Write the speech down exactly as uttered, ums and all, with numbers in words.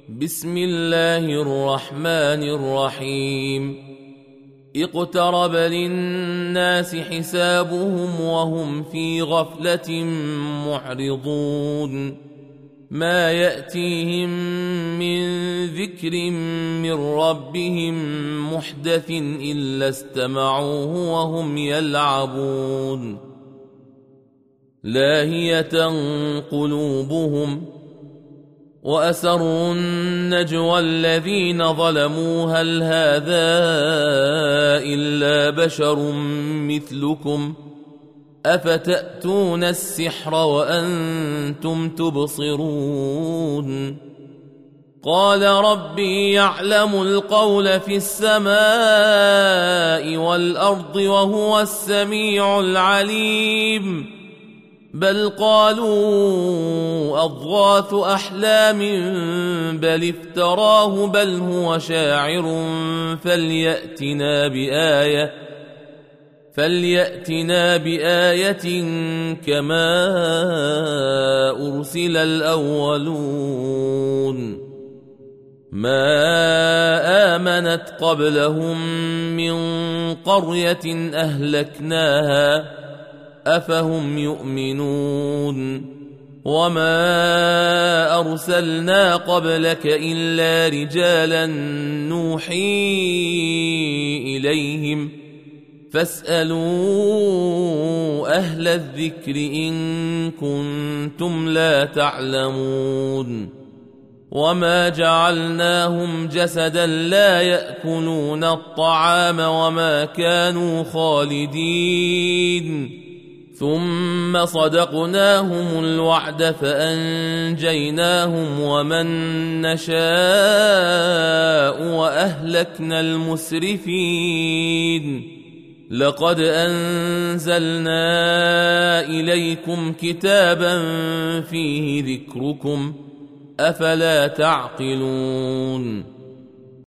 بسم الله الرحمن الرحيم اقترب للناس حسابهم وهم في غفلة معرضون ما يأتيهم من ذكر من ربهم محدث إلا استمعوه وهم يلعبون لاهية قلوبهم وأسروا النجوى الذين ظلموا هل هذا إلا بشر مثلكم أفتأتون السحر وأنتم تبصرون قال ربي يعلم القول في السماء والأرض وهو السميع العليم بل قالوا أضغاث أحلام بل افتراه بل هو شاعر فليأتنا بآية فليأتنا بآية كما أرسل الأولون ما آمنت قبلهم من قرية أهلكناها أفهم يؤمنون وما أرسلنا قبلك إلا رجالا نوحي إليهم فاسألوا أهل الذكر إن كنتم لا تعلمون وما جعلناهم جسدا لا يأكلون الطعام وما كانوا خالدين ثم صدقناهم الوعد فأنجيناهم ومن نشاء وأهلكنا المسرفين لقد أنزلنا إليكم كتابا فيه ذكركم أفلا تعقلون